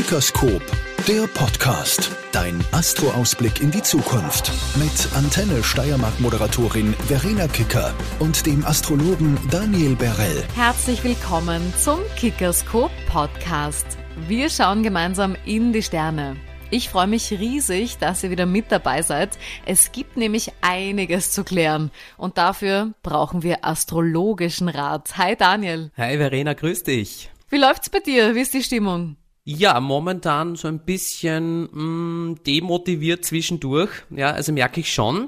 Kickerskop, der Podcast. Dein Astro-Ausblick in die Zukunft. Mit Antenne Steiermark-Moderatorin Verena Kicker und dem Astrologen Daniel Berell. Herzlich willkommen zum Kickerskop Podcast. Wir schauen gemeinsam in die Sterne. Ich freue mich riesig, dass ihr wieder mit dabei seid. Es gibt nämlich einiges zu klären und dafür brauchen wir astrologischen Rat. Hi Daniel. Hi Verena, grüß dich. Wie läuft's bei dir? Wie ist die Stimmung? Ja, momentan so ein bisschen demotiviert zwischendurch, ja, also merke ich schon.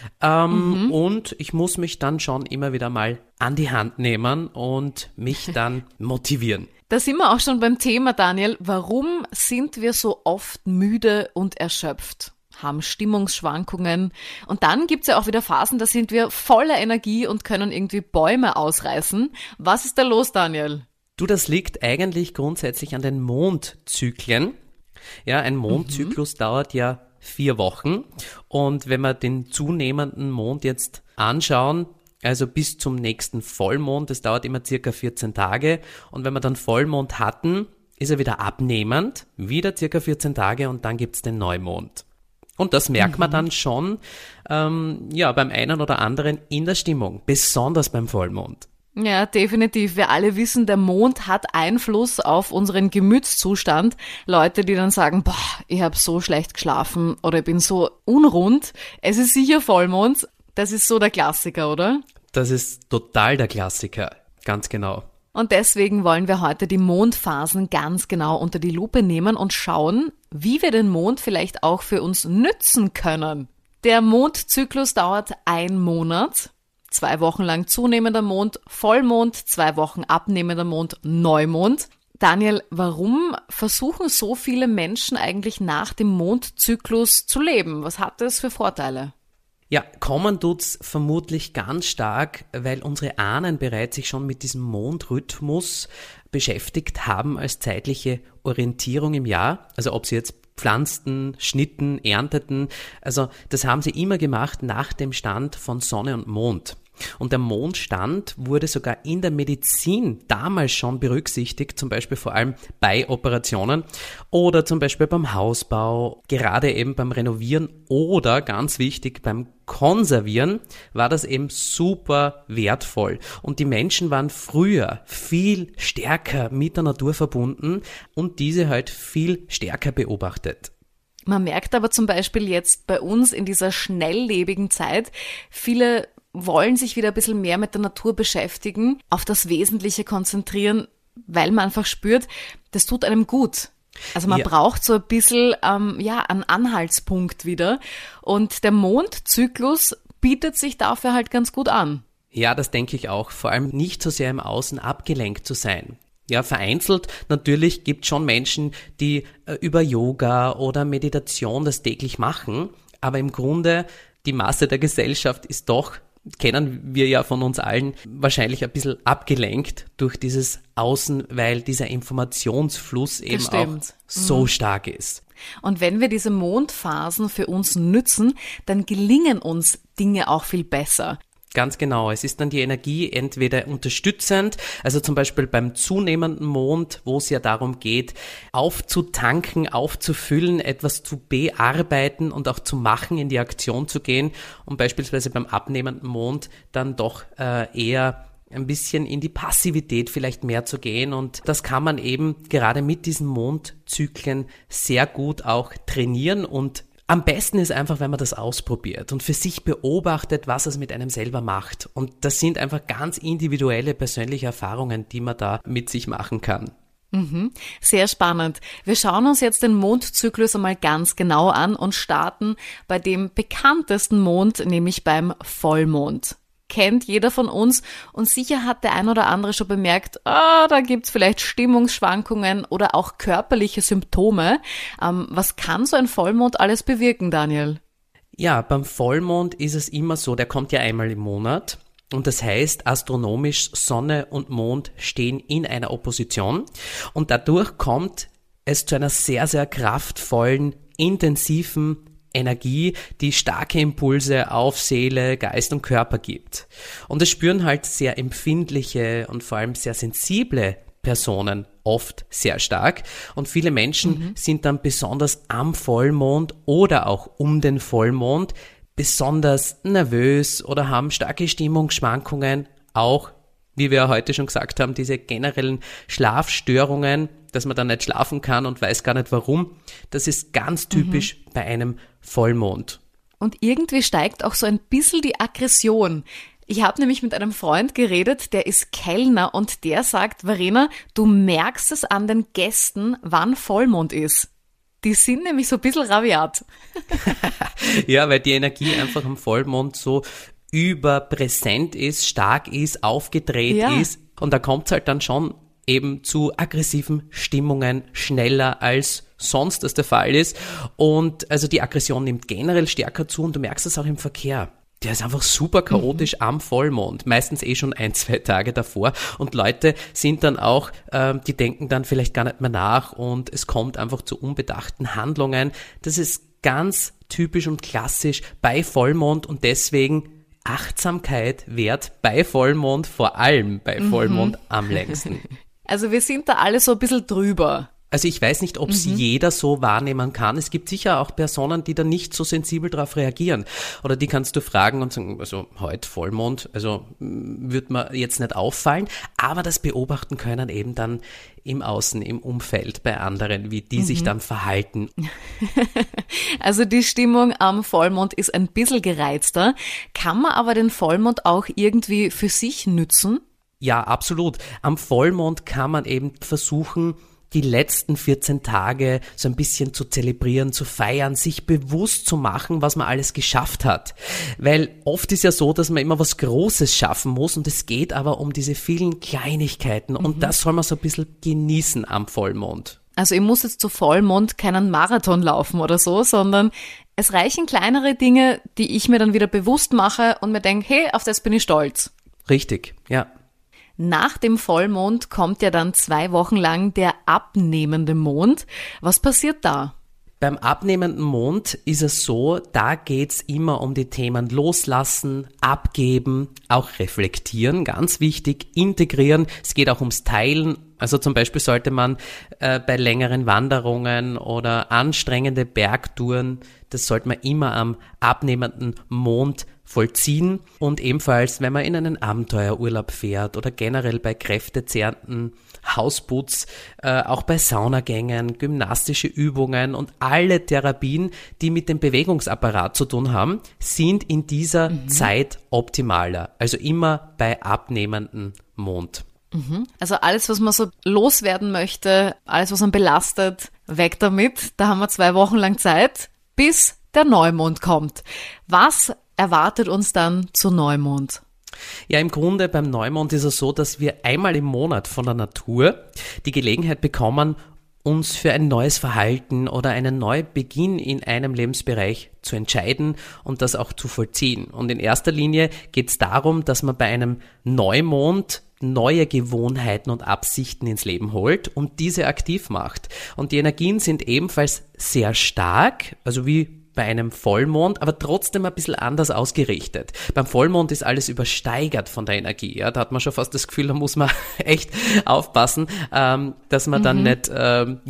Und ich muss mich dann schon immer wieder mal an die Hand nehmen und mich dann motivieren. Da sind wir auch schon beim Thema, Daniel. Warum sind wir so oft müde und erschöpft? Haben Stimmungsschwankungen. Und dann gibt's ja auch wieder Phasen, da sind wir voller Energie und können irgendwie Bäume ausreißen. Was ist da los, Daniel? Du, das liegt eigentlich grundsätzlich an den Mondzyklen. Ja, ein Mondzyklus dauert ja 4 Wochen. Und wenn wir den zunehmenden Mond jetzt anschauen, also bis zum nächsten Vollmond, das dauert immer circa 14 Tage. Und wenn wir dann Vollmond hatten, ist er wieder abnehmend, wieder circa 14 Tage und dann gibt's den Neumond. Und das merkt man dann schon, beim einen oder anderen in der Stimmung, besonders beim Vollmond. Ja, definitiv. Wir alle wissen, der Mond hat Einfluss auf unseren Gemütszustand. Leute, die dann sagen, ich habe so schlecht geschlafen oder ich bin so unrund. Es ist sicher Vollmond. Das ist so der Klassiker, oder? Das ist total der Klassiker, ganz genau. Und deswegen wollen wir heute die Mondphasen ganz genau unter die Lupe nehmen und schauen, wie wir den Mond vielleicht auch für uns nützen können. Der Mondzyklus dauert 1 Monat. 2 Wochen lang zunehmender Mond, Vollmond, 2 Wochen abnehmender Mond, Neumond. Daniel, warum versuchen so viele Menschen eigentlich nach dem Mondzyklus zu leben? Was hat das für Vorteile? Ja, kommen tut's vermutlich ganz stark, weil unsere Ahnen bereits sich schon mit diesem Mondrhythmus beschäftigt haben als zeitliche Orientierung im Jahr. Also ob sie jetzt pflanzten, schnitten, ernteten, also das haben sie immer gemacht nach dem Stand von Sonne und Mond. Und der Mondstand wurde sogar in der Medizin damals schon berücksichtigt, zum Beispiel vor allem bei Operationen oder zum Beispiel beim Hausbau, gerade eben beim Renovieren oder ganz wichtig beim Konservieren war das eben super wertvoll. Und die Menschen waren früher viel stärker mit der Natur verbunden und diese halt viel stärker beobachtet. Man merkt aber zum Beispiel jetzt bei uns in dieser schnelllebigen Zeit, viele wollen sich wieder ein bisschen mehr mit der Natur beschäftigen, auf das Wesentliche konzentrieren, weil man einfach spürt, das tut einem gut. Also man braucht so ein bisschen einen Anhaltspunkt wieder und der Mondzyklus bietet sich dafür halt ganz gut an. Ja, das denke ich auch, vor allem nicht so sehr im Außen abgelenkt zu sein. Ja, vereinzelt natürlich gibt es schon Menschen, die über Yoga oder Meditation das täglich machen, aber im Grunde die Masse der Gesellschaft ist doch, kennen wir ja von uns allen, wahrscheinlich ein bisschen abgelenkt durch dieses Außen, weil dieser Informationsfluss eben auch so stark ist. Und wenn wir diese Mondphasen für uns nützen, dann gelingen uns Dinge auch viel besser. Ganz genau. Es ist dann die Energie entweder unterstützend, also zum Beispiel beim zunehmenden Mond, wo es ja darum geht, aufzutanken, aufzufüllen, etwas zu bearbeiten und auch zu machen, in die Aktion zu gehen und beispielsweise beim abnehmenden Mond dann doch eher ein bisschen in die Passivität vielleicht mehr zu gehen und das kann man eben gerade mit diesen Mondzyklen sehr gut auch trainieren und am besten ist einfach, wenn man das ausprobiert und für sich beobachtet, was es mit einem selber macht. Und das sind einfach ganz individuelle persönliche Erfahrungen, die man da mit sich machen kann. Sehr spannend. Wir schauen uns jetzt den Mondzyklus einmal ganz genau an und starten bei dem bekanntesten Mond, nämlich beim Vollmond. Kennt jeder von uns und sicher hat der ein oder andere schon bemerkt, da gibt's vielleicht Stimmungsschwankungen oder auch körperliche Symptome. Was kann so ein Vollmond alles bewirken, Daniel? Ja, beim Vollmond ist es immer so, der kommt ja einmal im Monat und das heißt astronomisch Sonne und Mond stehen in einer Opposition und dadurch kommt es zu einer sehr, sehr kraftvollen, intensiven Energie, die starke Impulse auf Seele, Geist und Körper gibt. Und es spüren halt sehr empfindliche und vor allem sehr sensible Personen oft sehr stark und viele Menschen sind dann besonders am Vollmond oder auch um den Vollmond besonders nervös oder haben starke Stimmungsschwankungen, auch, wie wir heute schon gesagt haben, diese generellen Schlafstörungen, dass man dann nicht schlafen kann und weiß gar nicht warum. Das ist ganz typisch bei einem Vollmond. Und irgendwie steigt auch so ein bisschen die Aggression. Ich habe nämlich mit einem Freund geredet, der ist Kellner und der sagt, Verena, du merkst es an den Gästen, wann Vollmond ist. Die sind nämlich so ein bisschen rabiat. Ja, weil die Energie einfach am Vollmond so überpräsent ist, stark ist, aufgedreht ist. Und da kommt es halt dann schon eben zu aggressiven Stimmungen schneller als sonst das der Fall ist. Und also die Aggression nimmt generell stärker zu und du merkst es auch im Verkehr. Der ist einfach super chaotisch am Vollmond, meistens schon 1-2 Tage davor. Und Leute sind dann auch, die denken dann vielleicht gar nicht mehr nach und es kommt einfach zu unbedachten Handlungen. Das ist ganz typisch und klassisch bei Vollmond und deswegen Achtsamkeit wert bei Vollmond, vor allem bei Vollmond am längsten. Also wir sind da alle so ein bisschen drüber. Also ich weiß nicht, ob es jeder so wahrnehmen kann. Es gibt sicher auch Personen, die da nicht so sensibel darauf reagieren. Oder die kannst du fragen und sagen, also heute Vollmond, also wird mir jetzt nicht auffallen. Aber das beobachten können eben dann im Außen, im Umfeld bei anderen, wie die sich dann verhalten. Also die Stimmung am Vollmond ist ein bisschen gereizter. Kann man aber den Vollmond auch irgendwie für sich nützen? Ja, absolut. Am Vollmond kann man eben versuchen, die letzten 14 Tage so ein bisschen zu zelebrieren, zu feiern, sich bewusst zu machen, was man alles geschafft hat. Weil oft ist ja so, dass man immer was Großes schaffen muss und es geht aber um diese vielen Kleinigkeiten und das soll man so ein bisschen genießen am Vollmond. Also ich muss jetzt zu Vollmond keinen Marathon laufen oder so, sondern es reichen kleinere Dinge, die ich mir dann wieder bewusst mache und mir denke, hey, auf das bin ich stolz. Richtig, ja. Nach dem Vollmond kommt ja dann 2 Wochen lang der abnehmende Mond. Was passiert da? Beim abnehmenden Mond ist es so, da geht's immer um die Themen loslassen, abgeben, auch reflektieren, ganz wichtig, integrieren. Es geht auch ums Teilen. Also zum Beispiel sollte man bei längeren Wanderungen oder anstrengende Bergtouren, das sollte man immer am abnehmenden Mond vollziehen und ebenfalls, wenn man in einen Abenteuerurlaub fährt oder generell bei kräftezehrenden Hausputz, auch bei Saunagängen, gymnastische Übungen und alle Therapien, die mit dem Bewegungsapparat zu tun haben, sind in dieser Zeit optimaler. Also immer bei abnehmendem Mond. Also alles, was man so loswerden möchte, alles, was man belastet, weg damit. Da haben wir 2 Wochen lang Zeit, bis der Neumond kommt. Was erwartet uns dann zu Neumond? Ja, im Grunde beim Neumond ist es so, dass wir einmal im Monat von der Natur die Gelegenheit bekommen, uns für ein neues Verhalten oder einen Neubeginn in einem Lebensbereich zu entscheiden und das auch zu vollziehen. Und in erster Linie geht es darum, dass man bei einem Neumond neue Gewohnheiten und Absichten ins Leben holt und diese aktiv macht. Und die Energien sind ebenfalls sehr stark, also wie bei einem Vollmond, aber trotzdem ein bisschen anders ausgerichtet. Beim Vollmond ist alles übersteigert von der Energie. Ja, da hat man schon fast das Gefühl, da muss man echt aufpassen, dass man dann nicht in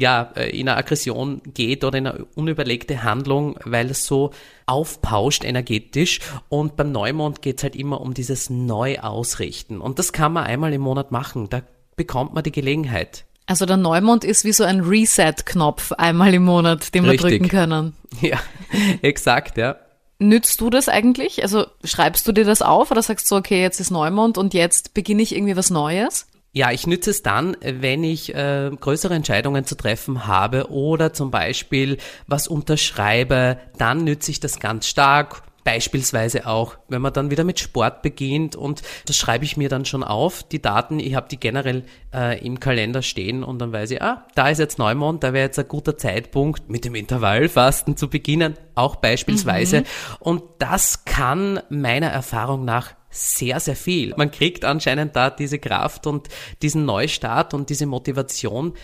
eine Aggression geht oder in eine unüberlegte Handlung, weil es so aufpauscht energetisch. Und beim Neumond geht es halt immer um dieses Neuausrichten. Und das kann man einmal im Monat machen. Da bekommt man die Gelegenheit. Also der Neumond ist wie so ein Reset-Knopf einmal im Monat, den wir drücken können. Ja, exakt, ja. Nützt du das eigentlich? Also schreibst du dir das auf oder sagst du, okay, jetzt ist Neumond und jetzt beginne ich irgendwie was Neues? Ja, ich nütze es dann, wenn ich größere Entscheidungen zu treffen habe oder zum Beispiel was unterschreibe, dann nütze ich das ganz stark. Beispielsweise auch, wenn man dann wieder mit Sport beginnt und das schreibe ich mir dann schon auf, die Daten, ich habe die generell im Kalender stehen und dann weiß ich, da ist jetzt Neumond, da wäre jetzt ein guter Zeitpunkt mit dem Intervallfasten zu beginnen, auch beispielsweise. Und das kann meiner Erfahrung nach sehr, sehr viel. Man kriegt anscheinend da diese Kraft und diesen Neustart und diese Motivation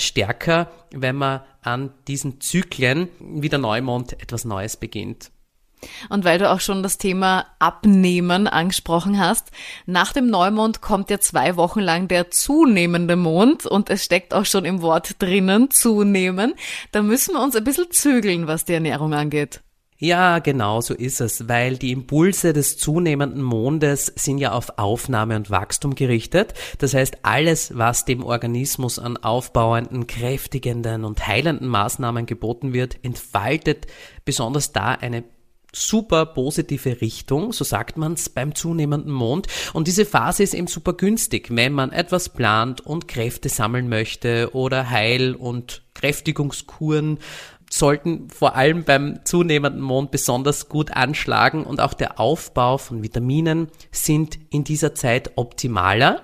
stärker, wenn man an diesen Zyklen wie der Neumond etwas Neues beginnt. Und weil du auch schon das Thema Abnehmen angesprochen hast, nach dem Neumond kommt ja 2 Wochen lang der zunehmende Mond und es steckt auch schon im Wort drinnen, zunehmen. Da müssen wir uns ein bisschen zügeln, was die Ernährung angeht. Ja, genau so ist es, weil die Impulse des zunehmenden Mondes sind ja auf Aufnahme und Wachstum gerichtet. Das heißt, alles, was dem Organismus an aufbauenden, kräftigenden und heilenden Maßnahmen geboten wird, entfaltet besonders da eine super positive Richtung, so sagt man es beim zunehmenden Mond. Und diese Phase ist eben super günstig, wenn man etwas plant und Kräfte sammeln möchte oder Heil- und Kräftigungskuren sollten vor allem beim zunehmenden Mond besonders gut anschlagen und auch der Aufbau von Vitaminen sind in dieser Zeit optimaler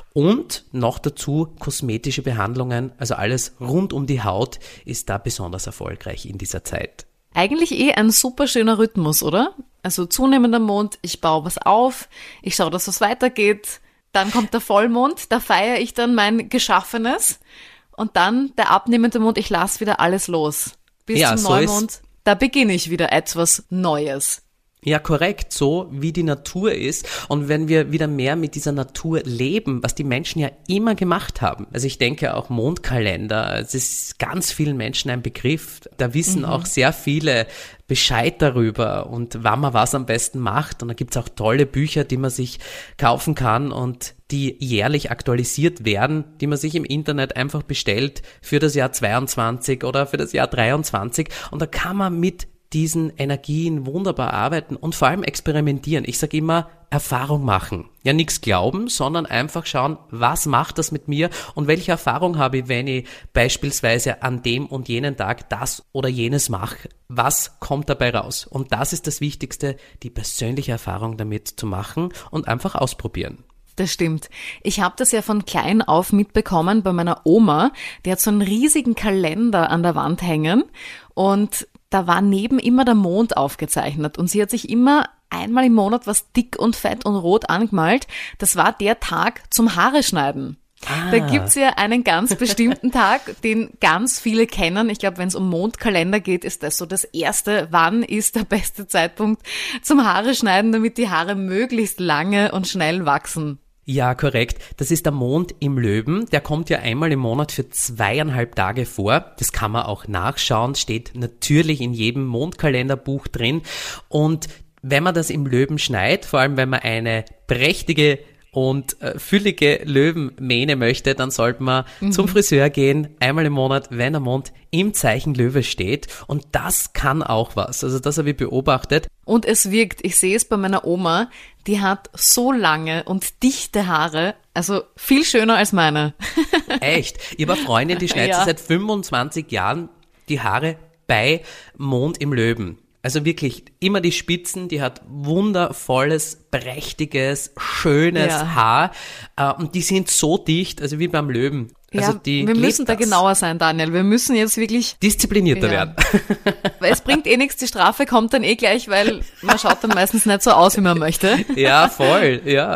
und noch dazu kosmetische Behandlungen, also alles rund um die Haut ist da besonders erfolgreich in dieser Zeit. Eigentlich ein super schöner Rhythmus, oder? Also zunehmender Mond, ich baue was auf, ich schaue, dass es weitergeht, dann kommt der Vollmond, da feiere ich dann mein Geschaffenes und dann der abnehmende Mond, ich lasse wieder alles los. Bis zum Neumond, da beginne ich wieder etwas Neues. Ja, korrekt, so wie die Natur ist. Und wenn wir wieder mehr mit dieser Natur leben, was die Menschen ja immer gemacht haben. Also ich denke auch Mondkalender, es ist ganz vielen Menschen ein Begriff. Da wissen auch sehr viele Bescheid darüber und wann man was am besten macht. Und da gibt's auch tolle Bücher, die man sich kaufen kann und die jährlich aktualisiert werden, die man sich im Internet einfach bestellt für das Jahr 22 oder für das Jahr 23. Und da kann man mit diesen Energien wunderbar arbeiten und vor allem experimentieren. Ich sage immer, Erfahrung machen. Ja, nichts glauben, sondern einfach schauen, was macht das mit mir und welche Erfahrung habe ich, wenn ich beispielsweise an dem und jenen Tag das oder jenes mache. Was kommt dabei raus? Und das ist das Wichtigste, die persönliche Erfahrung damit zu machen und einfach ausprobieren. Das stimmt. Ich habe das ja von klein auf mitbekommen bei meiner Oma. Die hat so einen riesigen Kalender an der Wand hängen und da war neben immer der Mond aufgezeichnet und sie hat sich immer einmal im Monat was dick und fett und rot angemalt. Das war der Tag zum Haare schneiden. Da gibt's ja einen ganz bestimmten Tag, den ganz viele kennen. Ich glaube, wenn es um Mondkalender geht, ist das so das Erste. Wann ist der beste Zeitpunkt zum Haare schneiden, damit die Haare möglichst lange und schnell wachsen? Ja, korrekt. Das ist der Mond im Löwen. Der kommt ja einmal im Monat für 2,5 Tage vor. Das kann man auch nachschauen, steht natürlich in jedem Mondkalenderbuch drin. Und wenn man das im Löwen schneit, vor allem wenn man eine prächtige und füllige Löwenmähne möchte, dann sollte man zum Friseur gehen, einmal im Monat, wenn der Mond im Zeichen Löwe steht. Und das kann auch was. Also das habe ich beobachtet. Und es wirkt, ich sehe es bei meiner Oma, die hat so lange und dichte Haare, also viel schöner als meine. Echt? Ich habe eine Freundin, die schneidet seit 25 Jahren die Haare bei Mond im Löwen. Also wirklich immer die Spitzen, die hat wundervolles, prächtiges, schönes Haar und die sind so dicht, also wie beim Löwen. Also wir müssen da genauer sein, Daniel. Wir müssen jetzt wirklich disziplinierter werden. Weil es bringt nichts, die Strafe kommt dann gleich, weil man schaut dann meistens nicht so aus, wie man möchte. Ja, voll, ja.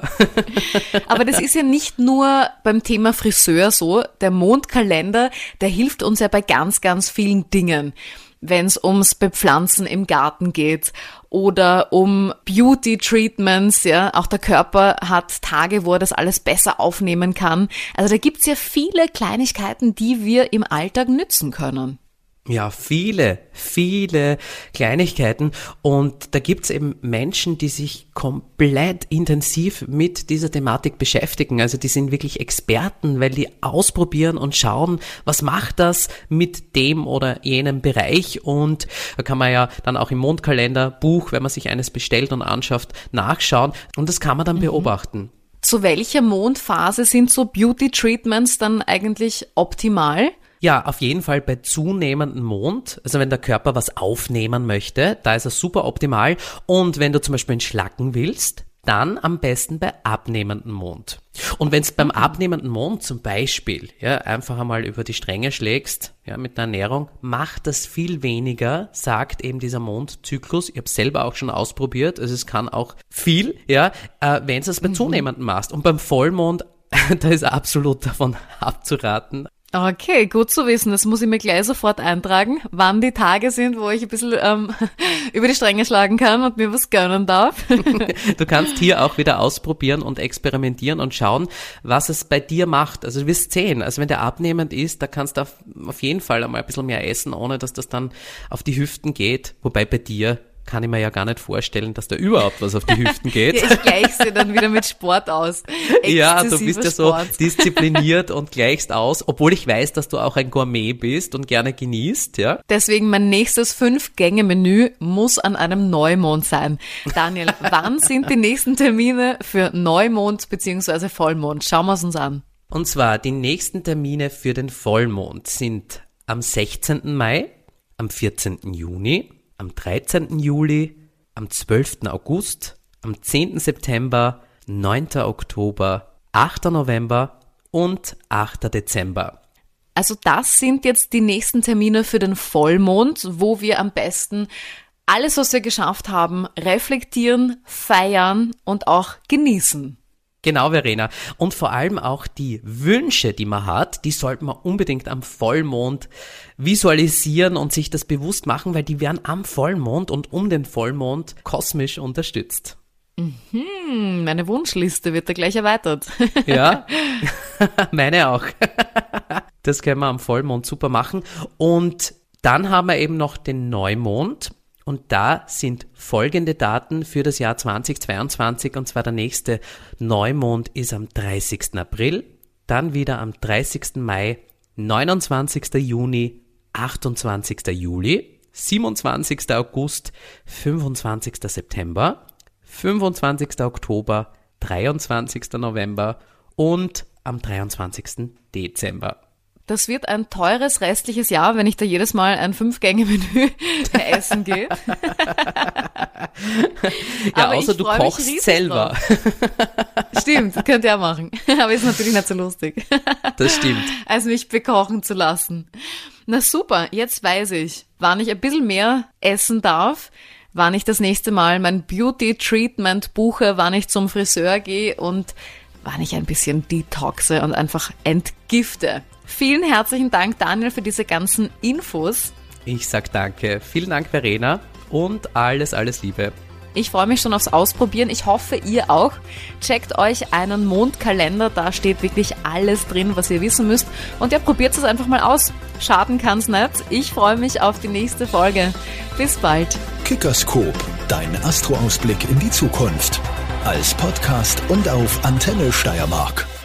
Aber das ist ja nicht nur beim Thema Friseur so. Der Mondkalender, der hilft uns ja bei ganz, ganz vielen Dingen. Wenn es ums Bepflanzen im Garten geht oder um Beauty-Treatments, ja, auch der Körper hat Tage, wo er das alles besser aufnehmen kann. Also da gibt's ja viele Kleinigkeiten, die wir im Alltag nützen können. Ja, viele Kleinigkeiten und da gibt's eben Menschen, die sich komplett intensiv mit dieser Thematik beschäftigen. Also die sind wirklich Experten, weil die ausprobieren und schauen, was macht das mit dem oder jenem Bereich und da kann man ja dann auch im Mondkalenderbuch, wenn man sich eines bestellt und anschafft, nachschauen und das kann man dann beobachten. Zu welcher Mondphase sind so Beauty-Treatments dann eigentlich optimal? Ja, auf jeden Fall bei zunehmendem Mond, also wenn der Körper was aufnehmen möchte, da ist er super optimal. Und wenn du zum Beispiel entschlacken willst, dann am besten bei abnehmendem Mond. Und wenn es beim abnehmenden Mond zum Beispiel einfach einmal über die Stränge schlägst, mit der Ernährung, macht das viel weniger, sagt eben dieser Mondzyklus. Ich habe es selber auch schon ausprobiert, also es kann auch viel, wenn du es bei zunehmendem machst. Und beim Vollmond, da ist absolut davon abzuraten. Okay, gut zu wissen. Das muss ich mir gleich sofort eintragen, wann die Tage sind, wo ich ein bisschen über die Stränge schlagen kann und mir was gönnen darf. Du kannst hier auch wieder ausprobieren und experimentieren und schauen, was es bei dir macht. Also du wirst sehen, also wenn der abnehmend ist, da kannst du auf jeden Fall einmal ein bisschen mehr essen, ohne dass das dann auf die Hüften geht. Wobei bei dir kann ich mir ja gar nicht vorstellen, dass da überhaupt was auf die Hüften geht. Ja, ich gleiche sie dann wieder mit Sport aus. Ja, du bist ja so Sport. diszipliniert und gleichst aus, obwohl ich weiß, dass du auch ein Gourmet bist und gerne genießt, ja. Deswegen mein nächstes 5-Gänge-Menü muss an einem Neumond sein. Daniel, wann sind die nächsten Termine für Neumond bzw. Vollmond? Schauen wir es uns an. Und zwar die nächsten Termine für den Vollmond sind am 16. Mai, am 14. Juni, am 13. Juli, am 12. August, am 10. September, 9. Oktober, 8. November und 8. Dezember. Also das sind jetzt die nächsten Termine für den Vollmond, wo wir am besten alles, was wir geschafft haben, reflektieren, feiern und auch genießen. Genau, Verena. Und vor allem auch die Wünsche, die man hat, die sollte man unbedingt am Vollmond visualisieren und sich das bewusst machen, weil die werden am Vollmond und um den Vollmond kosmisch unterstützt. Meine Wunschliste wird da gleich erweitert. Ja, meine auch. Das können wir am Vollmond super machen. Und dann haben wir eben noch den Neumond. Und da sind folgende Daten für das Jahr 2022, und zwar der nächste Neumond ist am 30. April, dann wieder am 30. Mai, 29. Juni, 28. Juli, 27. August, 25. September, 25. Oktober, 23. November und am 23. Dezember. Das wird ein teures restliches Jahr, wenn ich da jedes Mal ein 5-Gänge-Menü essen gehe. Ja, außer du kochst selber. Stimmt, das könnt ihr auch machen. Aber ist natürlich nicht so lustig. Das stimmt. Als mich bekochen zu lassen. Na super, jetzt weiß ich, wann ich ein bisschen mehr essen darf, wann ich das nächste Mal mein Beauty-Treatment buche, wann ich zum Friseur gehe und wann ich ein bisschen detoxe und einfach entgifte. Vielen herzlichen Dank, Daniel, für diese ganzen Infos. Ich sag danke. Vielen Dank, Verena, und alles Liebe. Ich freue mich schon aufs Ausprobieren. Ich hoffe, ihr auch. Checkt euch einen Mondkalender. Da steht wirklich alles drin, was ihr wissen müsst. Und ja, probiert es einfach mal aus. Schaden kann's nicht. Ich freue mich auf die nächste Folge. Bis bald. Kickerskop, dein Astroausblick in die Zukunft. Als Podcast und auf Antenne Steiermark.